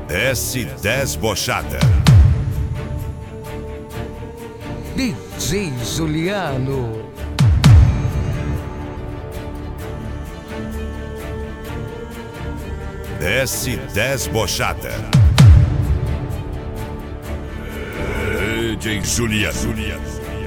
S10 Bochada. DJ Juliano. S10 Bochada. DJ Juliano.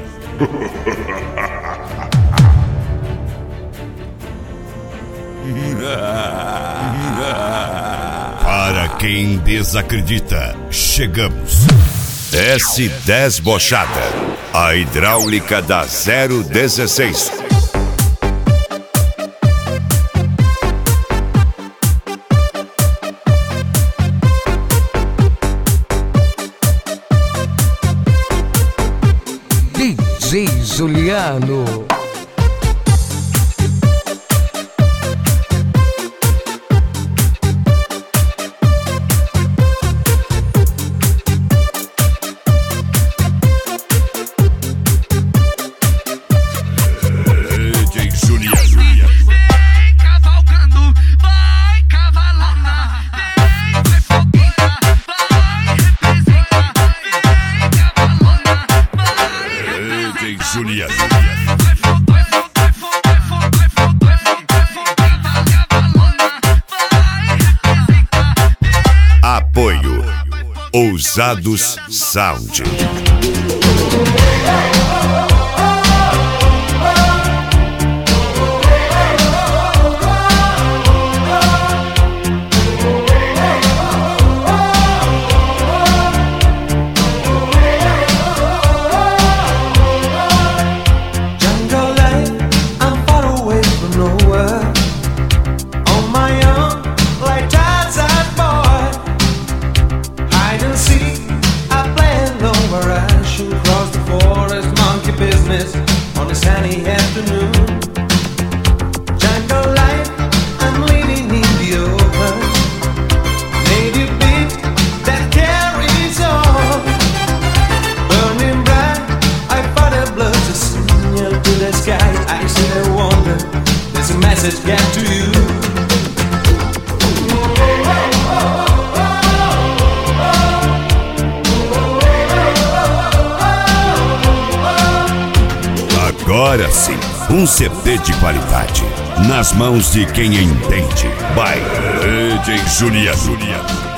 Para quem desacredita, chegamos. S10 Bochada, a hidráulica da 016. DJ Juliano. Apoio Ousados Sound. On a sunny afternoon, jungle life, I'm living in the open. Native beat that carries on, burning bright. I find a blood to signal to the sky. I see a wonder, there's a message get to you. Agora sim, um CD de qualidade nas mãos de quem entende. By DJ Juliano.